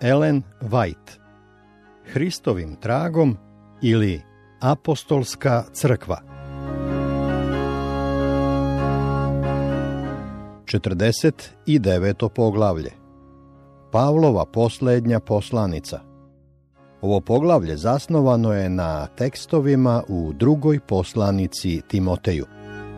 Ellen White. Hristovim tragom ili Apostolska crkva. 49. poglavlje. Pavlova posljednja poslanica. Ovo poglavlje zasnovano je na tekstovima u drugoj poslanici Timoteju.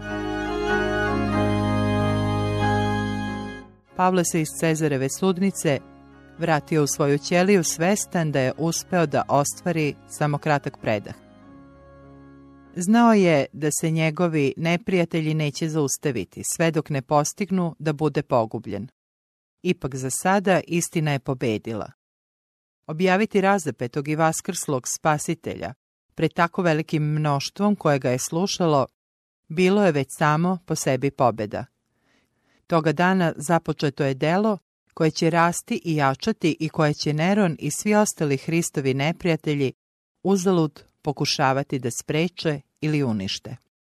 Pavle se iz Cezareve sudnice vratio u svoju ćeliju svestan da je uspeo da ostvari samo kratak predah. Znao je da se njegovi neprijatelji neće zaustaviti, sve dok ne postignu da bude pogubljen. Ipak za sada istina je pobedila. Objaviti razapetog i vaskrslog spasitelja pred tako velikim mnoštvom koje ga je slušalo, bilo je već samo po sebi pobeda. Toga dana započeto je delo koje će rasti i jačati i koje će Neron i svi ostali Hristovi neprijatelji uzalud pokušavati da spreče ili unište.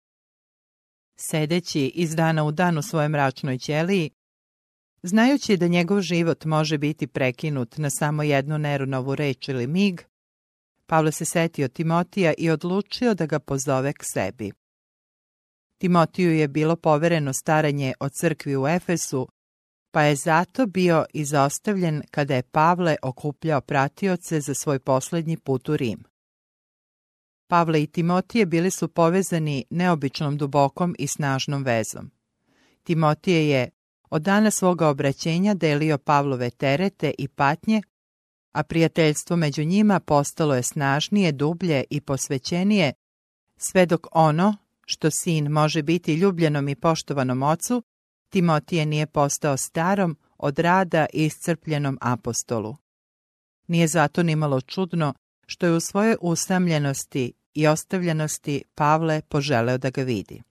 Sedeći iz dana u dan u svojoj mračnoj ćeliji, znajući da njegov život može biti prekinut na samo jednu Neronovu reč ili mig, Pavle se setio Timotija i odlučio da ga pozove k sebi. Timotiju je bilo povereno staranje o crkvi u Efesu, pa je zato bio izostavljen kada je Pavle okupljao pratioce za svoj posljednji put u Rim. Pavle i Timotije bili su povezani neobičnom dubokom i snažnom vezom. Timotije je od dana svoga obraćenja delio Pavlove terete i patnje, a prijateljstvo među njima postalo je snažnije, dublje i posvećenije, sve dok ono, što sin može biti ljubljenom i poštovanom ocu, Timotije nije postao starom, od rada i iscrpljenom apostolu. Nije zato nimalo čudno što je u svojoj usamljenosti i ostavljenosti Pavle poželeo da ga vidi.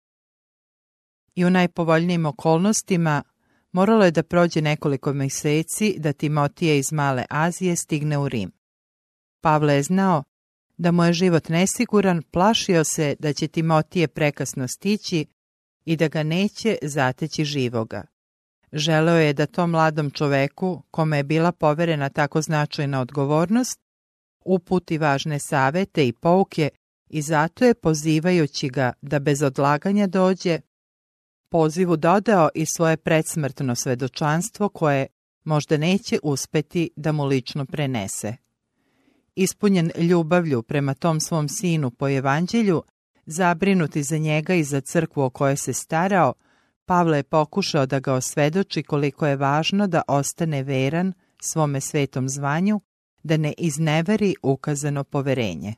I u najpovoljnijim okolnostima moralo je da prođe nekoliko mjeseci da Timotije iz Male Azije stigne u Rim. Pavle je znao da mu je život nesiguran, plašio se da će Timotije prekasno stići i da ga neće zateći živoga. Želeo je da tom mladom čoveku, kome je bila poverena tako značajna odgovornost, uputi važne savete i pouke i zato je, pozivajući ga da bez odlaganja dođe, pozivu dodao i svoje predsmrtno svedočanstvo koje možda neće uspeti da mu lično prenese. Ispunjen ljubavlju prema tom svom sinu po evanđelju, zabrinuti za njega i za crkvu o kojoj se starao, Pavle je pokušao da ga osvedoči koliko je važno da ostane veran svome svetom zvanju, da ne izneveri ukazano poverenje.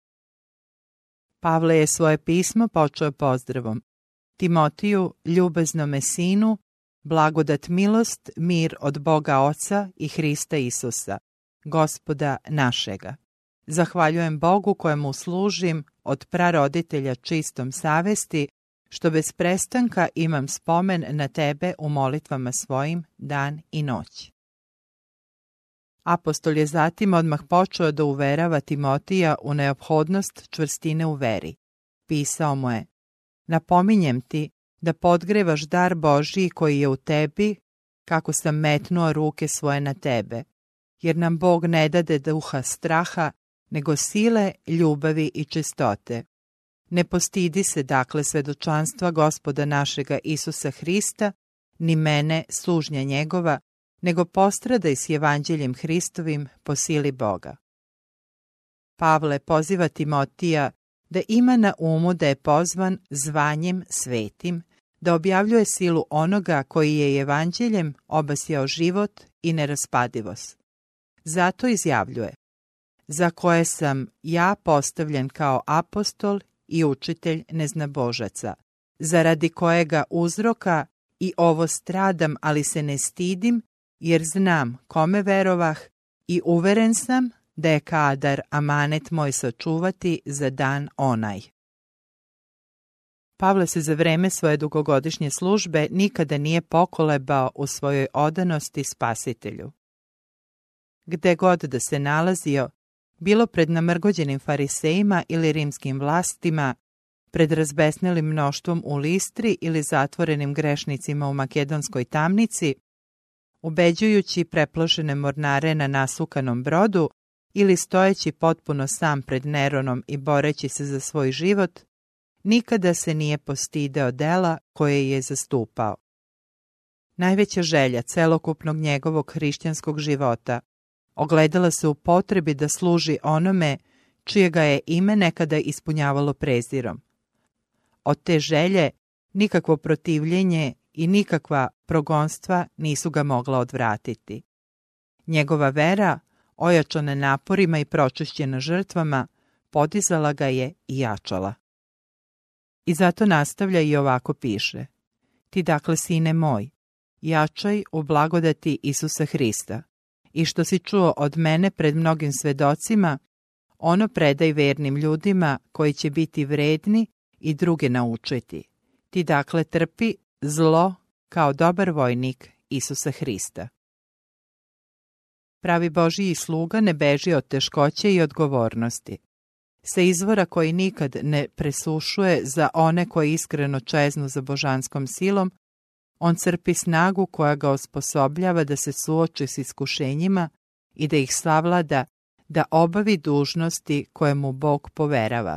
Pavle je svoje pismo počeo pozdravom: Timotiju, ljubaznome sinu, blagodat, milost, mir od Boga Oca i Hrista Isusa, Gospoda našega. Zahvaljujem Bogu kojemu služim od praroditelja čistom savesti, što bez prestanka imam spomen na tebe u molitvama svojim dan i noć. Apostol je zatim odmah počeo da uverava Timotija u neophodnost čvrstine u veri. Pisao mu je: napominjem ti da podgrevaš dar Božji koji je u tebi, kako sam metnuo ruke svoje na tebe, jer nam Bog ne dade duha straha, nego sile, ljubavi i čistote. Ne postidi se dakle svedočanstva Gospoda našega Isusa Hrista, ni mene, služnja njegova, nego postradaj s evanđeljem Hristovim po sili Boga. Pavle poziva Timotija da ima na umu da je pozvan zvanjem svetim, da objavljuje silu onoga koji je evanđeljem obasjao život i neraspadivost. Zato izjavljuje: za koje sam ja postavljen kao apostol i učitelj neznabožaca, zaradi kojega uzroka i ovo stradam, ali se ne stidim, jer znam kome verovah i uveren sam da je kadar amanet moj sačuvati za dan onaj. Pavle se za vreme svoje dugogodišnje službe nikada nije pokolebao u svojoj odanosti Spasitelju. Gde god da se nalazio, bilo pred namrgođenim farisejima ili rimskim vlastima, pred razbesnelim mnoštvom u Listri ili zatvorenim grešnicima u makedonskoj tamnici, ubeđujući preplošene mornare na nasukanom brodu ili stojeći potpuno sam pred Neronom i boreći se za svoj život, nikada se nije postideo dela koje je zastupao. Najveća želja celokupnog njegovog hrišćanskog života ogledala se u potrebi da služi onome čije ga je ime nekada ispunjavalo prezirom. Od te želje nikakvo protivljenje i nikakva progonstva nisu ga mogla odvratiti. Njegova vera, ojačana naporima i pročišćena žrtvama, podizala ga je i jačala. I zato nastavlja i ovako piše: Ti dakle, sine moj, jačaj u blagodati Isusa Hrista, i što si čuo od mene pred mnogim svedocima, ono predaj vernim ljudima koji će biti vredni i druge naučiti. Ti dakle trpi zlo kao dobar vojnik Isusa Hrista. Pravi Božji sluga ne beži od teškoće i odgovornosti. Sa izvora koji nikad ne presušuje za one koji iskreno čeznu za božanskom silom, on crpi snagu koja ga osposobljava da se suoči s iskušenjima i da ih savlada, da obavi dužnosti koje mu Bog poverava.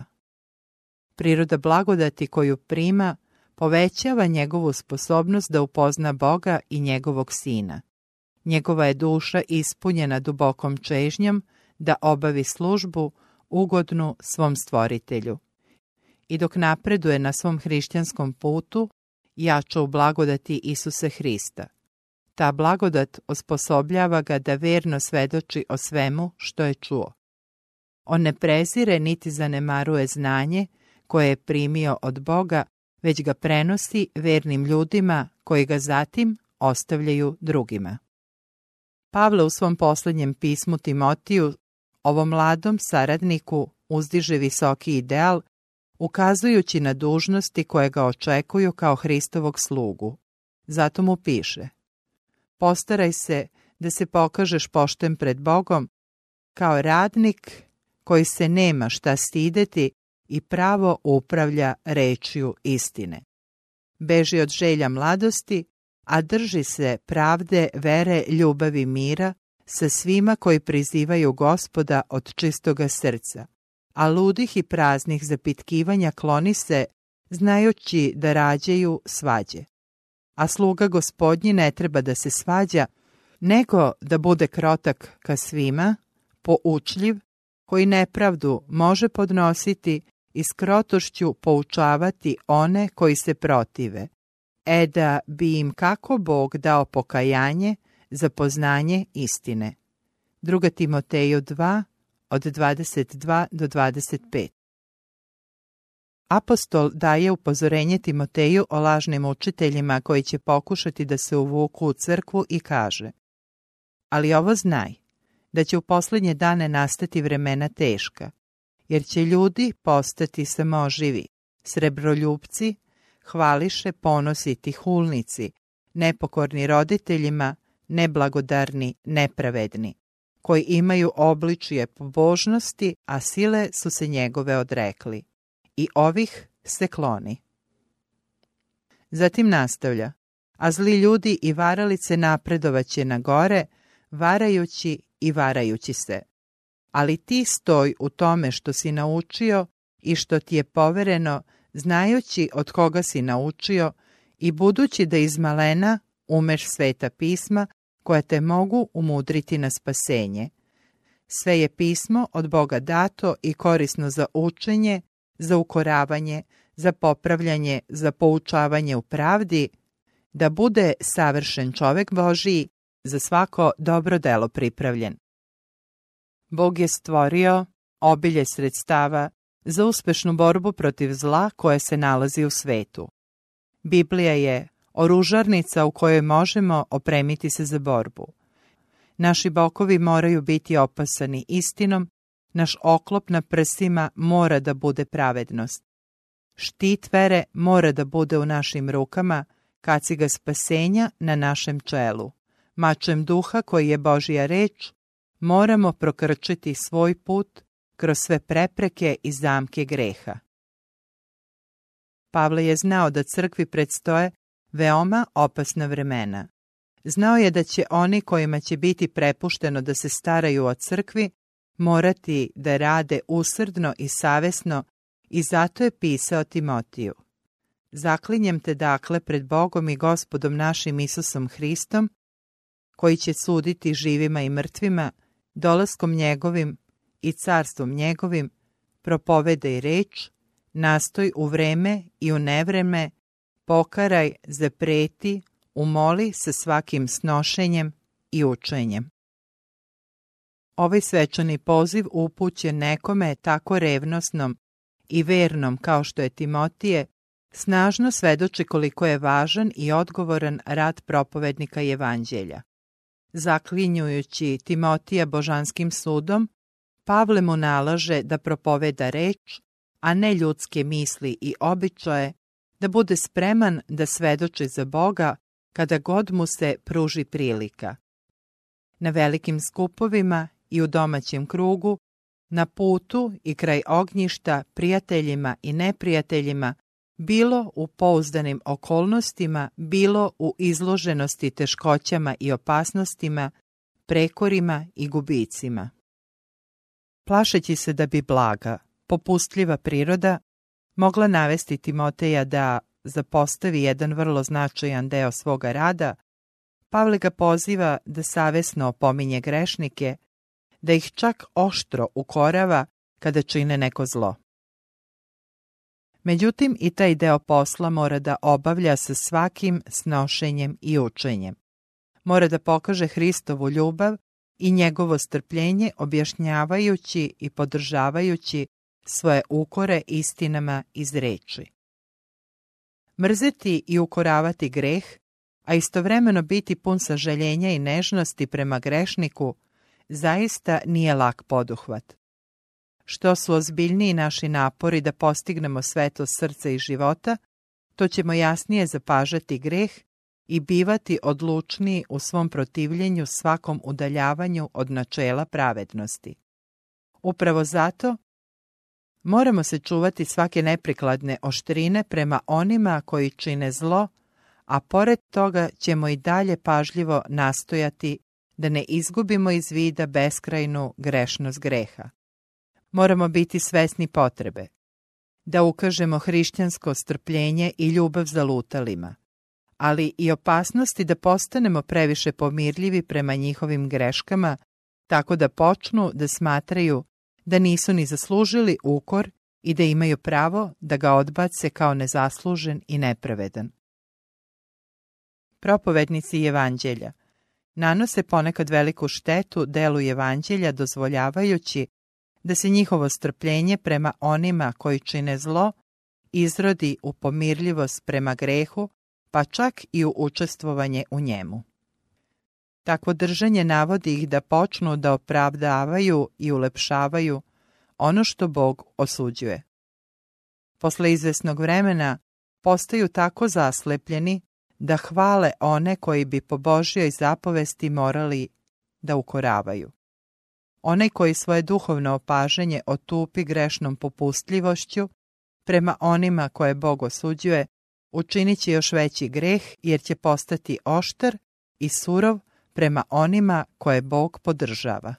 Priroda blagodati koju prima povećava njegovu sposobnost da upozna Boga i njegovog Sina. Njegova je duša ispunjena dubokom čežnjom da obavi službu ugodnu svom Stvoritelju. I dok napreduje na svom hrišćanskom putu, jača u blagodati Isusa Hrista. Ta blagodat osposobljava ga da verno svedoči o svemu što je čuo. On ne prezire niti zanemaruje znanje koje je primio od Boga, već ga prenosi vernim ljudima koji ga zatim ostavljaju drugima. Pavle u svom posljednjem pismu Timotiju, ovom mladom saradniku, uzdiže visoki ideal, ukazujući na dužnosti koje ga očekuju kao Hristovog slugu. Zato mu piše: Postaraj se da se pokažeš pošten pred Bogom kao radnik koji se nema šta stideti i pravo upravlja rečju istine. Beži od želja mladosti, a drži se pravde, vere, ljubavi, mira sa svima koji prizivaju Gospoda od čistoga srca, a ludih i praznih zapitkivanja kloni se, znajući da rađaju svađe. A sluga Gospodnji ne treba da se svađa, nego da bude krotak ka svima, poučljiv, koji nepravdu može podnositi i s krotošću poučavati one koji se protive, da bi im kako Bog dao pokajanje za poznanje istine. 2. Timoteju 2, od 22 do 25. Apostol daje upozorenje Timoteju o lažnim učiteljima koji će pokušati da se uvuku u crkvu i kaže: Ali ovo znaj, da će u posljednje dane nastati vremena teška, jer će ljudi postati samoživi, srebroljupci, hvališe, ponositi, hulnici, nepokorni roditeljima, neblagodarni, nepravedni, koji imaju obličje pobožnosti, a sile su se njegove odrekli. I ovih se kloni. Zatim nastavlja: A zli ljudi i varalice napredovaće na gore, varajući i varajući se. Ali ti stoj u tome što si naučio i što ti je povereno, znajući od koga si naučio i budući da iz malena umeš sveta pisma koja te mogu umudriti na spasenje. Sve je pismo od Boga dato i korisno za učenje, za ukoravanje, za popravljanje, za poučavanje u pravdi, da bude savršen čovek Božiji, za svako dobro delo pripravljen. Bog je stvorio obilje sredstava za uspešnu borbu protiv zla koje se nalazi u svetu. Biblija je oružarnica u kojoj možemo opremiti se za borbu. Naši bokovi moraju biti opasani istinom, naš oklop na prsima mora da bude pravednost. Štit vere mora da bude u našim rukama, kaciga spasenja na našem čelu. Mačem duha koji je Božja reč, moramo prokrčiti svoj put kroz sve prepreke i zamke greha. Pavle je znao da crkvi predstoje veoma opasna vremena. znao je da će oni kojima će biti prepušteno da se staraju o crkvi morati da rade usrdno i savesno i zato je pisao Timotiju. Zaklinjem te dakle pred Bogom i Gospodom našim Isusom Hristom, koji će suditi živima i mrtvima, dolaskom njegovim i carstvom njegovim, propovedaj reč, nastoj u vreme i u nevreme, pokaraj, zapreti, umoli sa svakim snošenjem i učenjem. Ovaj svečani poziv upućen nekome tako revnosnom i vernom kao što je Timotije, snažno svedoči koliko je važan i odgovoran rad propovednika Evanđelja. Zaklinjujući Timotija božanskim sudom, Pavle mu nalaže da propoveda reč, a ne ljudske misli i običaje, da bude spreman da svedoči za Boga kada god mu se pruži prilika. Na velikim skupovima i u domaćem krugu, na putu i kraj ognjišta, prijateljima i neprijateljima, bilo u pouzdanim okolnostima, bilo u izloženosti teškoćama i opasnostima, prekorima i gubicima. Plašeći se da bi blaga, popustljiva priroda mogla navesti Timoteja da zapostavi jedan vrlo značajan deo svoga rada, Pavle ga poziva da savesno opominje grešnike, da ih čak oštro ukorava kada čine neko zlo. Međutim, i taj deo posla mora da obavlja sa svakim snošenjem i učenjem. Mora da pokaže Hristovu ljubav i njegovo strpljenje objašnjavajući i podržavajući svoje ukore istinama iz reči. Mrzeti i ukoravati greh, a istovremeno biti pun sažaljenja i nežnosti prema grešniku, zaista nije lak poduhvat. Što su ozbiljniji naši napori da postignemo svetost srca i života, to ćemo jasnije zapažati greh i bivati odlučniji u svom protivljenju svakom udaljavanju od načela pravednosti. Upravo zato moramo se čuvati svake neprikladne oštrine prema onima koji čine zlo, a pored toga ćemo i dalje pažljivo nastojati da ne izgubimo iz vida beskrajnu grešnost greha. Moramo biti svesni potrebe da ukažemo hrišćansko strpljenje i ljubav zalutalima, ali i opasnosti da postanemo previše pomirljivi prema njihovim greškama, tako da počnu da smatraju da nisu ni zaslužili ukor i da imaju pravo da ga odbace kao nezaslužen i nepravedan. Propovednici Evanđelja nanose ponekad veliku štetu delu Evanđelja dozvoljavajući da se njihovo strpljenje prema onima koji čine zlo izrodi u pomirljivost prema grehu, pa čak i u učestvovanje u njemu. Takvo držanje navodi ih da počnu da opravdavaju i ulepšavaju ono što Bog osuđuje. Posle izvesnog vremena postaju tako zaslepljeni da hvale one koji bi po Božjoj zapovesti morali da ukoravaju. Onaj koji svoje duhovno opažanje otupi grešnom popustljivošću prema onima koje Bog osuđuje, učinit će još veći greh jer će postati oštar i surov prema onima koje Bog podržava.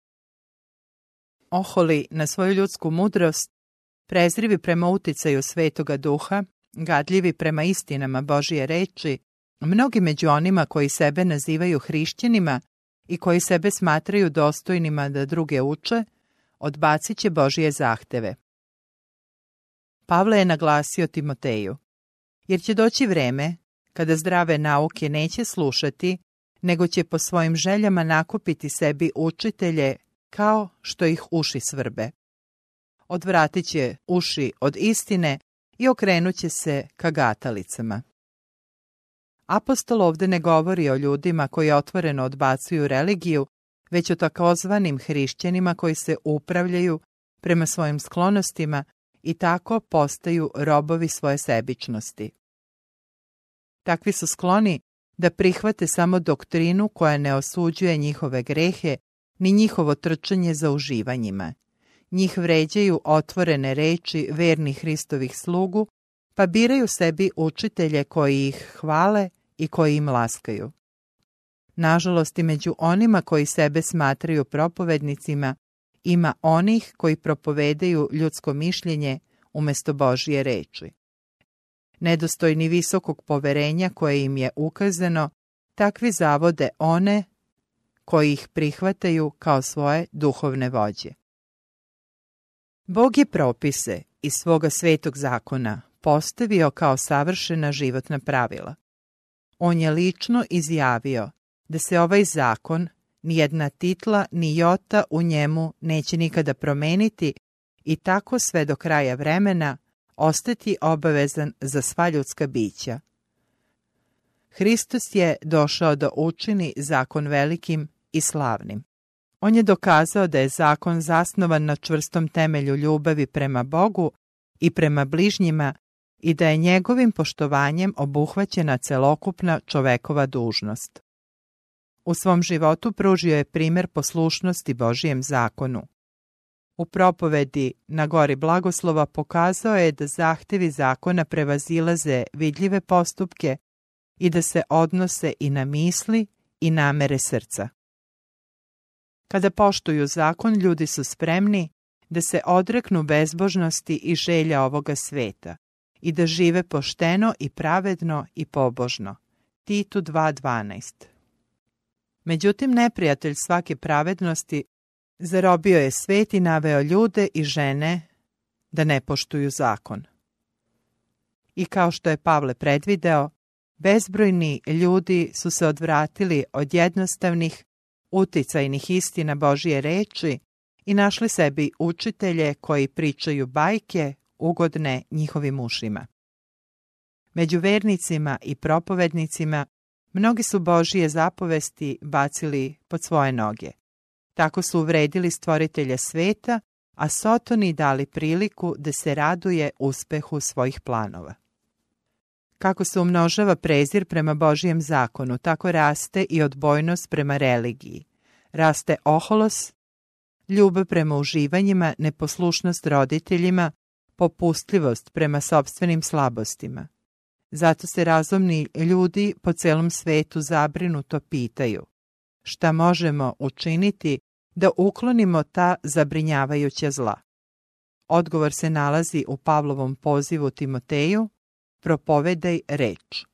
Oholi na svoju ljudsku mudrost, prezrivi prema uticaju Svetoga Duha, gadljivi prema istinama Božje reči, mnogi među onima koji sebe nazivaju hrišćanima i koji sebe smatraju dostojnima da druge uče, odbacit će Božje zahteve. Pavle je naglasio Timoteju, jer će doći vreme kada zdrave nauke neće slušati, nego će po svojim željama nakupiti sebi učitelje kao što ih uši svrbe. Odvratit će uši od istine i okrenut će se ka gatalicama. Apostol ovde ne govori o ljudima koji otvoreno odbacuju religiju, već o takozvanim hrišćanima koji se upravljaju prema svojim sklonostima i tako postaju robovi svoje sebičnosti. Takvi su skloni da prihvate samo doktrinu koja ne osuđuje njihove grehe ni njihovo trčanje za uživanjima. Njih vređaju otvorene reči vernih Hristovih slugu, pa biraju sebi učitelje koji ih hvale i koji im laskaju. Nažalost, i među onima koji sebe smatraju propovednicima, ima onih koji propovedaju ljudsko mišljenje umjesto Božje reči. Nedostojni visokog poverenja koje im je ukazano, takvi zavode one koji ih prihvataju kao svoje duhovne vođe. Bog je propise iz svoga svetog zakona postavio kao savršena životna pravila. On je lično izjavio da se ovaj zakon, nijedna titla ni jota u njemu neće nikada promeniti i tako sve do kraja vremena ostati obavezan za sva ljudska bića. Hristos je došao da učini zakon velikim i slavnim. On je dokazao da je zakon zasnovan na čvrstom temelju ljubavi prema Bogu i prema bližnjima i da je njegovim poštovanjem obuhvaćena celokupna čovekova dužnost. U svom životu pružio je primjer poslušnosti Božijem zakonu. U propovedi na gori blagoslova pokazao je da zahtevi zakona prevazilaze vidljive postupke i da se odnose i na misli i namere srca. Kada poštuju zakon, ljudi su spremni da se odreknu bezbožnosti i želja ovoga sveta i da žive pošteno i pravedno i pobožno. Titu 2.12. Međutim, neprijatelj svake pravednosti zarobio je svet i naveo ljude i žene da ne poštuju zakon. I kao što je Pavle predvideo, bezbrojni ljudi su se odvratili od jednostavnih, uticajnih istina Božje reči i našli sebi učitelje koji pričaju bajke ugodne njihovim ušima. Među vernicima i propovednicima mnogi su Božje zapovesti bacili pod svoje noge. Tako su uvredili stvoritelja sveta, a Sotoni dali priliku da se raduje uspehu svojih planova. Kako se umnožava prezir prema Božjem zakonu, tako raste i odbojnost prema religiji. Raste oholost, ljubav prema uživanjima, neposlušnost roditeljima, popustljivost prema sopstvenim slabostima. Zato se razumni ljudi po celom svetu zabrinuto pitaju šta možemo učiniti da uklonimo ta zabrinjavajuća zla. Odgovor se nalazi u Pavlovom pozivu Timoteju, propovedaj reč.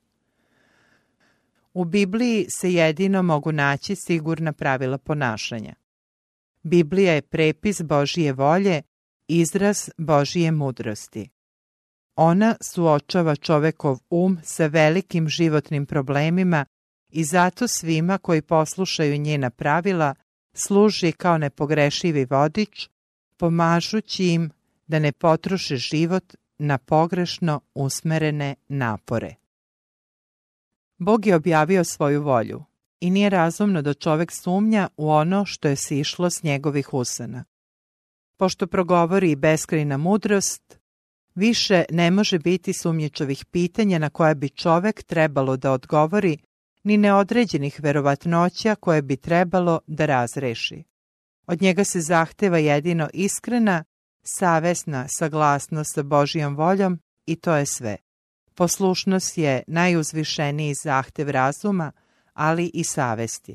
U Bibliji se jedino mogu naći sigurna pravila ponašanja. Biblija je prepis Božje volje, izraz Božje mudrosti. Ona suočava čovekov sa velikim životnim problemima i zato svima koji poslušaju njena pravila služi kao nepogrešivi vodič, pomažući im da ne potroše život na pogrešno usmerene napore. Bog je objavio svoju volju i nije razumno da čovek sumnja u ono što je sišlo s njegovih usana. Pošto progovori beskrajna mudrost, više ne može biti sumnjičavih pitanja na koja bi čovek trebalo da odgovori, ni neodređenih verovatnoća koje bi trebalo da razreši. Od njega se zahteva jedino iskrena, savesna saglasnost sa Božjom voljom i to je sve. Poslušnost je najuzvišeniji zahtev razuma, ali i savesti.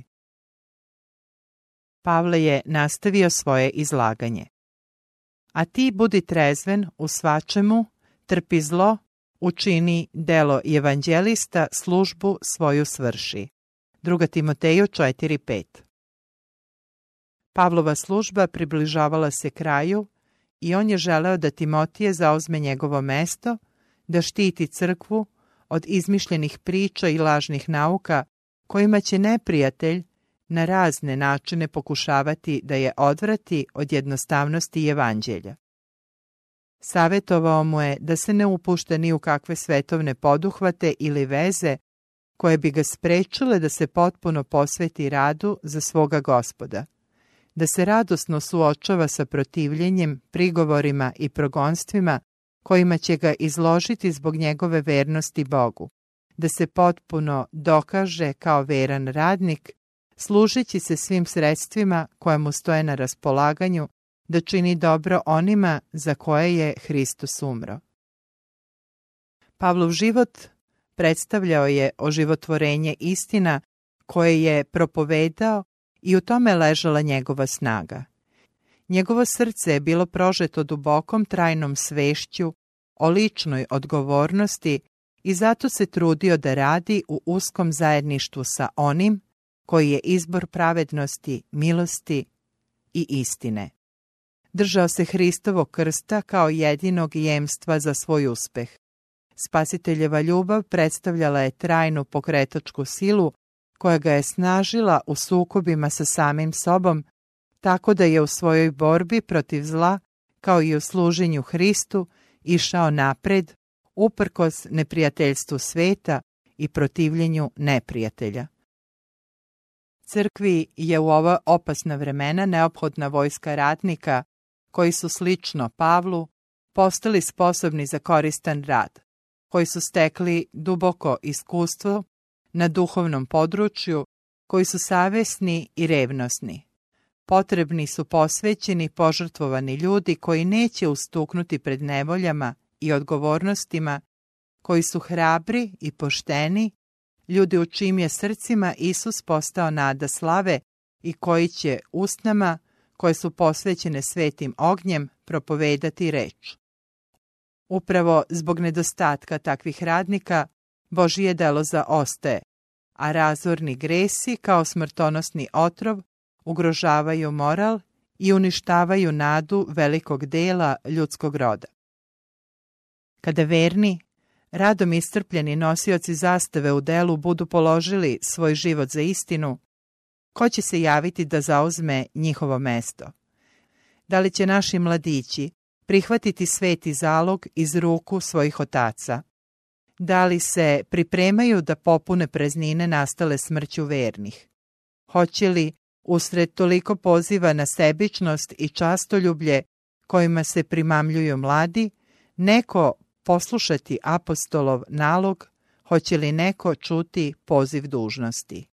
Pavle je nastavio svoje izlaganje. A ti budi trezven u svačemu, trpi zlo, učini delo evanđelista, službu svoju svrši. 2. Timoteju 4.5. Pavlova služba približavala se kraju i on je želeo da Timotije zauzme njegovo mesto, da štiti crkvu od izmišljenih priča i lažnih nauka kojima će neprijatelj na razne načine pokušavati da je odvrati od jednostavnosti evanđelja. Savetovao mu je da se ne upušta ni u kakve svetovne poduhvate ili veze koje bi ga sprečile da se potpuno posveti radu za svoga Gospoda, da se radosno suočava sa protivljenjem, prigovorima i progonstvima kojima će ga izložiti zbog njegove vernosti Bogu, da se potpuno dokaže kao veran radnik, služeći se svim sredstvima koja mu stoje na raspolaganju, da čini dobro onima za koje je Hristos umro. Pavlov život predstavljao je oživotvorenje istina koje je propovedao i u tome ležala njegova snaga. Njegovo srce je bilo prožeto dubokom trajnom svešću o ličnoj odgovornosti i zato se trudio da radi u uskom zajedništvu sa onim koji je izbor pravednosti, milosti i istine. Držao se Hristovog krsta kao jedinog jemstva za svoj uspeh. Spasiteljeva ljubav predstavljala je trajnu pokretačku silu koja ga je snažila u sukobima sa samim sobom, tako da je u svojoj borbi protiv zla, kao i u služenju Hristu, išao napred, uprkos neprijateljstvu sveta i protivljenju neprijatelja. Crkvi je u ova opasna vremena neophodna vojska ratnika koji su slično Pavlu postali sposobni za koristan rad, koji su stekli duboko iskustvo na duhovnom području, koji su savesni i revnosni. Potrebni su posvećeni, požrtvovani ljudi koji neće ustuknuti pred nevoljama i odgovornostima, koji su hrabri i pošteni, ljudi u čijim je srcima Isus postao nada slave i koji će usnama, koje su posvećene svetim ognjem, propovedati reč. Upravo zbog nedostatka takvih radnika, Božije delo zaostaje, a razorni gresi kao smrtonosni otrov ugrožavaju moral i uništavaju nadu velikog dela ljudskog roda. Kada verni, radom iscrpljeni nosioci zastave u delu budu položili svoj život za istinu, ko će se javiti da zauzme njihovo mesto? Da li će naši mladići prihvatiti sveti zalog iz ruku svojih otaca? Da li se pripremaju da popune praznine nastale smrću vernih? Hoće li, usred toliko poziva na sebičnost i častoljublje kojima se primamljuju mladi, neko poslušati apostolov nalog, hoće li neko čuti poziv dužnosti?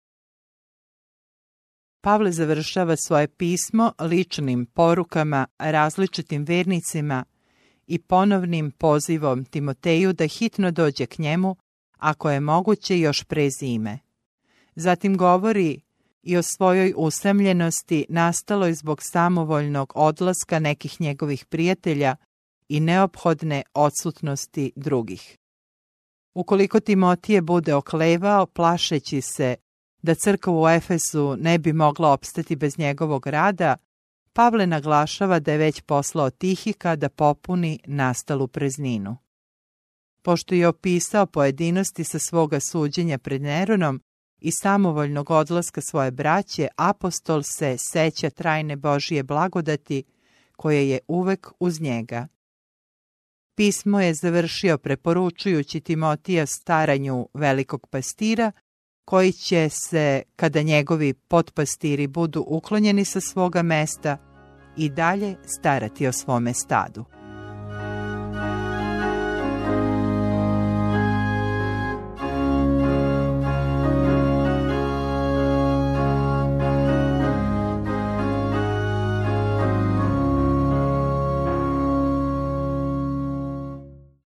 Pavle završava svoje pismo ličnim porukama različitim vernicima i ponovnim pozivom Timoteju da hitno dođe k njemu, ako je moguće još pre zime. Zatim govori i o svojoj usamljenosti nastaloj zbog samovoljnog odlaska nekih njegovih prijatelja i neophodne odsutnosti drugih. Ukoliko Timotije bude oklevao, plašeći se da crkva u Efesu ne bi mogla opstati bez njegovog rada, Pavle naglašava da je već poslao Tihika da popuni nastalu prazninu. Pošto je opisao pojedinosti sa svoga suđenja pred Neronom i samovoljnog odlaska svoje braće, apostol se seća trajne Božije blagodati koje je uvek uz njega. Pismo je završio preporučujući Timotija staranju velikog pastira, koji će se, kada njegovi potpastiri budu uklonjeni sa svoga mesta, i dalje starati o svome stadu.